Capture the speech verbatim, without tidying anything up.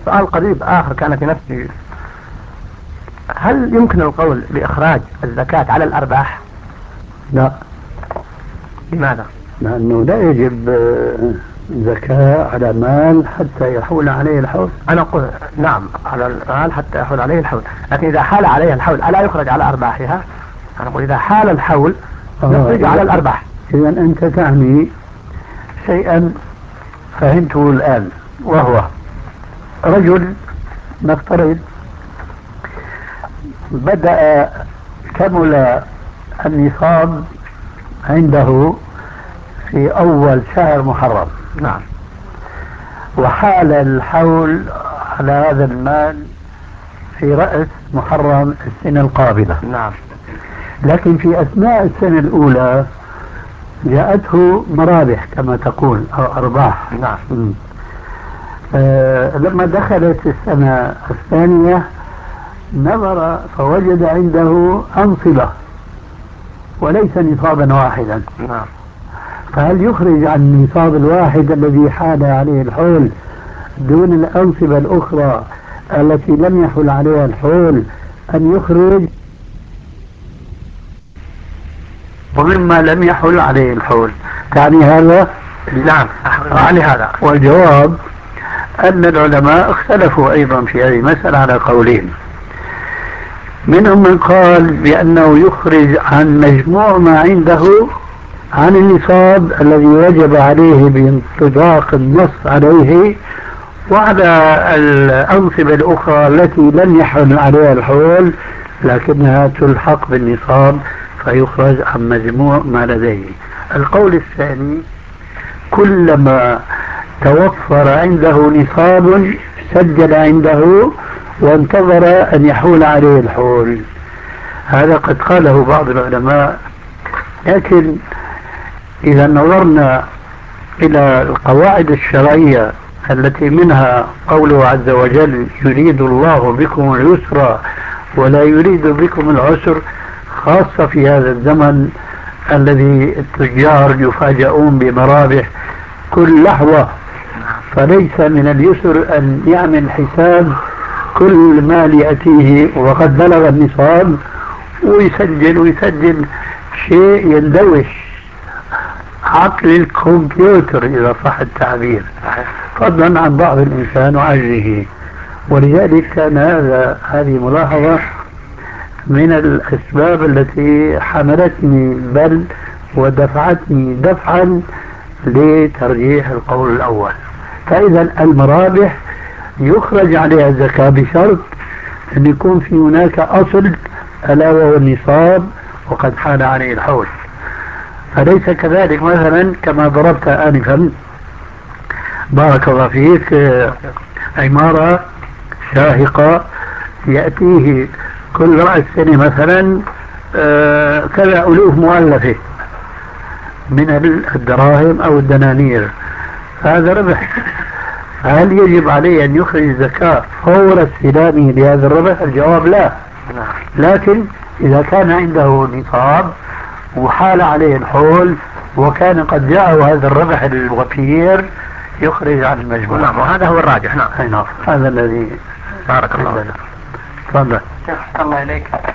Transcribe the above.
سؤال قريب آخر كان في نفسي، هل يمكن القول بإخراج الزكاة على الأرباح؟ لا. لماذا؟ لأنه لا يجب زكاة على مال حتى يحول عليه الحول. أنا أقول نعم على المال حتى يحول عليه الحول، لكن إذا حال عليه الحول ألا يخرج على أرباحها؟ أنا أقول إذا حال الحول يخرج على الأرباح. إذا أنت تعني شيئا فهمته الآن، وهو رجل نفترض بدأ كمل النصاب عنده في أول شهر محرم. نعم. وحال الحول على هذا المال في رأس محرم السنة القابلة. نعم. لكن في أثناء السنة الأولى جاءته مرابح كما تقول أو أرباح. نعم. آه لما دخلت السنة الثانية نظر فوجد عنده أنصبة وليس نصابا واحدا. نعم. فهل يخرج عن النصاب الواحد الذي حال عليه الحول دون الأنصبة الأخرى التي لم يحل عليها الحول أن يخرج ومما لم يحل عليه الحول؟ يعني هذا؟ نعم يعني هذا. والجواب أن العلماء اختلفوا أيضا في هذه المسألة على قولين. منهم من قال بأنه يخرج عن مجموع ما عنده عن النصاب الذي وجب عليه بانطباق النص عليه، وعلى الأنصبة الأخرى التي لم يحل عليها الحول لكنها تلحق بالنصاب فيخرج عن مجموع ما لديه. القول الثاني كلما توفر عنده نصاب سجل عنده وانتظر أن يحول عليه الحول. هذا قد قاله بعض العلماء، لكن إذا نظرنا إلى القواعد الشرعية التي منها قوله عز وجل يريد الله بكم اليسر ولا يريد بكم العسر، خاصة في هذا الزمن الذي التجار يفاجئون بمرابح كل لحظة، فليس من اليسر أن يعمل حساب كل مال يأتيه وقد بلغ النصاب ويسجل ويسجل شيء يندوش عقل الكمبيوتر إذا صح التعبير، فضلا عن ضعف الإنسان وعجزه. ولذلك كان هذا هذه ملاحظة من الأسباب التي حملتني بل ودفعتني دفعا لترجيح القول الأول. فإذا المرابح يخرج عليها الزكاة بشرط أن يكون في هناك أصل ألا وهو النصاب وقد حال عليه الحول. فليس كذلك مثلا كما ضربت آنفا بارك الله فيك عمارة شاهقة يأتيه كل رأس سنة مثلا آه كذا ألوف مؤلفة من الدراهم أو الدنانير، هذا ربح. هل يجب عليه أن يخرج الزكاة فور استلامه لهذا الربح؟ الجواب لا. لكن إذا كان عنده نصاب وحال عليه الحول وكان قد جاءه هذا الربح الوفير يخرج عن المجموع. نعم وهذا هو الراجح. نعم هذا الذي بارك الله فيك. تفضل. الله إليك.